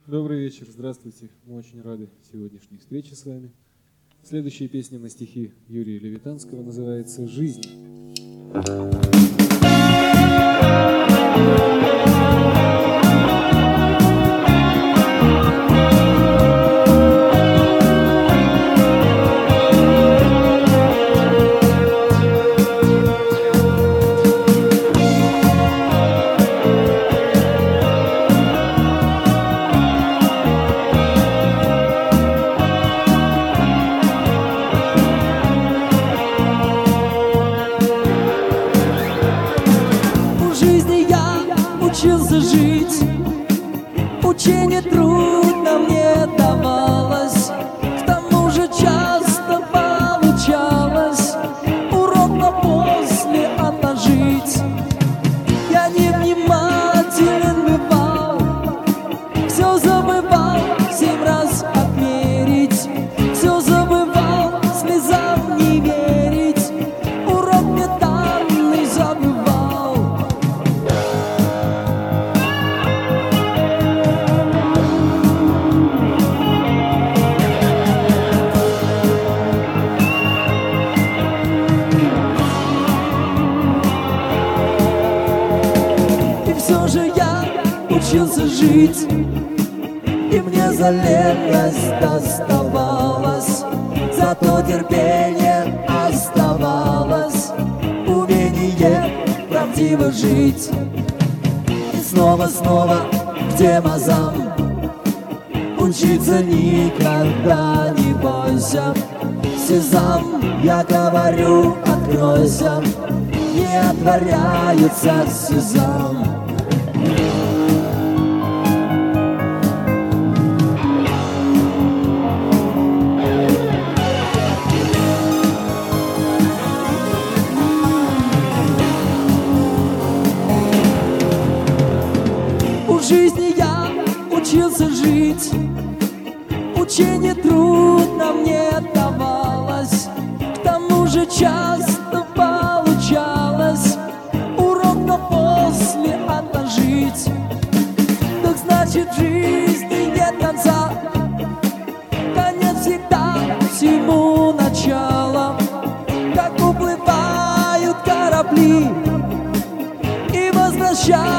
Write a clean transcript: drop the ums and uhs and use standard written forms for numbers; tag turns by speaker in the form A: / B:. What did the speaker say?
A: Добрый вечер, здравствуйте. Мы очень рады сегодняшней встрече с вами. Следующая песня на стихи Юрия Левитанского называется «Жизнь».
B: Учился жить, учение трудно мне давалось, к тому же часто получалось урокно после отложить. Я невнимателен бывал, все забывал 7 раз отмерить, все забывал слезам не верить, урок мне данный забывал. Все же я учился жить, и мне за летность доставалось, зато терпение оставалось, умение правдиво жить. И снова к темазам учиться никогда не бойся. Сезам, я говорю, откройся, не отворяется сезам. В жизни я учился жить, учение трудно мне давалось, к тому же часто получалось урокно после отложить. Так значит, в жизни нет конца, конец всегда всему начало, как уплывают корабли и возвращаются